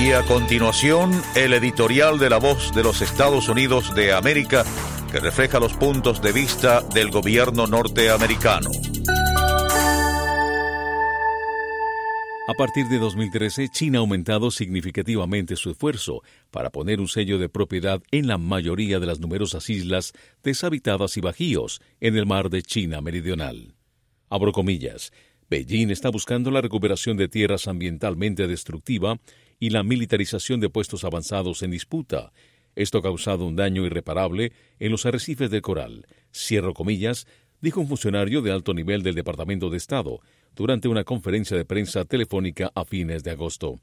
Y a continuación, el editorial de La Voz de los Estados Unidos de América, que refleja los puntos de vista del gobierno norteamericano. A partir de 2013, China ha aumentado significativamente su esfuerzo para poner un sello de propiedad en la mayoría de las numerosas islas deshabitadas y bajíos en el mar de China Meridional. Abro comillas, Beijing está buscando la recuperación de tierras ambientalmente destructiva y la militarización de puestos avanzados en disputa. Esto ha causado un daño irreparable en los arrecifes del coral. Cierro comillas, dijo un funcionario de alto nivel del Departamento de Estado durante una conferencia de prensa telefónica a fines de agosto.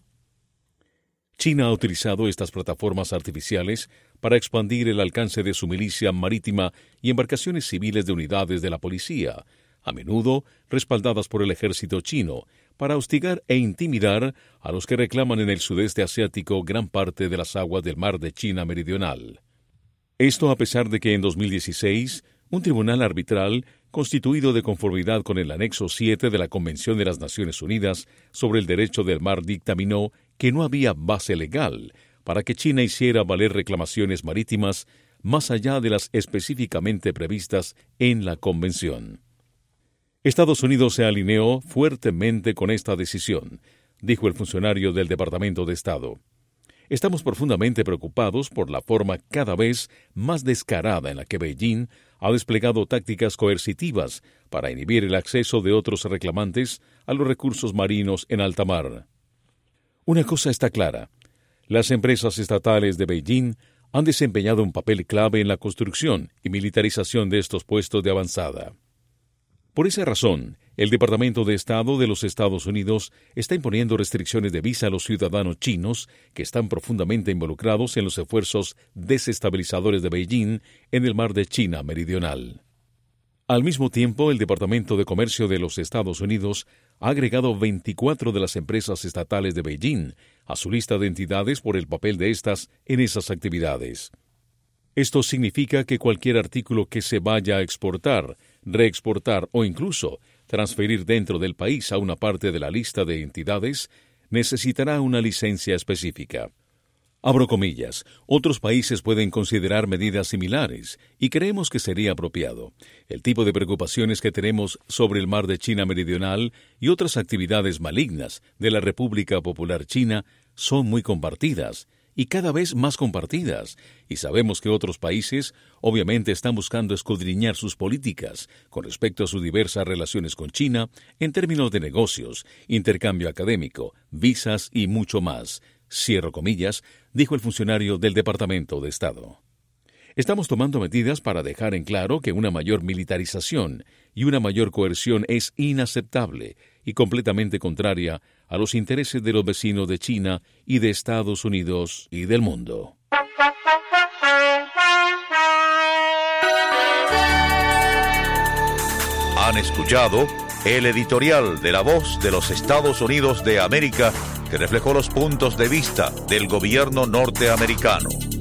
China ha utilizado estas plataformas artificiales para expandir el alcance de su milicia marítima y embarcaciones civiles de unidades de la policía, a menudo respaldadas por el ejército chino, para hostigar e intimidar a los que reclaman en el sudeste asiático gran parte de las aguas del mar de China Meridional. Esto a pesar de que en 2016, un tribunal arbitral constituido de conformidad con el anexo 7 de la Convención de las Naciones Unidas sobre el Derecho del Mar dictaminó que no había base legal para que China hiciera valer reclamaciones marítimas más allá de las específicamente previstas en la Convención. Estados Unidos se alineó fuertemente con esta decisión, dijo el funcionario del Departamento de Estado. Estamos profundamente preocupados por la forma cada vez más descarada en la que Beijing ha desplegado tácticas coercitivas para inhibir el acceso de otros reclamantes a los recursos marinos en alta mar. Una cosa está clara, las empresas estatales de Beijing han desempeñado un papel clave en la construcción y militarización de estos puestos de avanzada. Por esa razón, el Departamento de Estado de los Estados Unidos está imponiendo restricciones de visa a los ciudadanos chinos que están profundamente involucrados en los esfuerzos desestabilizadores de Beijing en el mar de China Meridional. Al mismo tiempo, el Departamento de Comercio de los Estados Unidos ha agregado 24 de las empresas estatales de Beijing a su lista de entidades por el papel de estas en esas actividades. Esto significa que cualquier artículo que se vaya a exportar, reexportar o incluso transferir dentro del país a una parte de la lista de entidades necesitará una licencia específica. Abro comillas, otros países pueden considerar medidas similares y creemos que sería apropiado. El tipo de preocupaciones que tenemos sobre el mar de China Meridional y otras actividades malignas de la República Popular China son muy compartidas y cada vez más compartidas, y sabemos que otros países obviamente están buscando escudriñar sus políticas con respecto a sus diversas relaciones con China en términos de negocios, intercambio académico, visas y mucho más. Cierro comillas, dijo el funcionario del Departamento de Estado. Estamos tomando medidas para dejar en claro que una mayor militarización y una mayor coerción es inaceptable y completamente contraria a los intereses de los vecinos de China y de Estados Unidos y del mundo. Han escuchado el editorial de La Voz de los Estados Unidos de América, que reflejó los puntos de vista del gobierno norteamericano.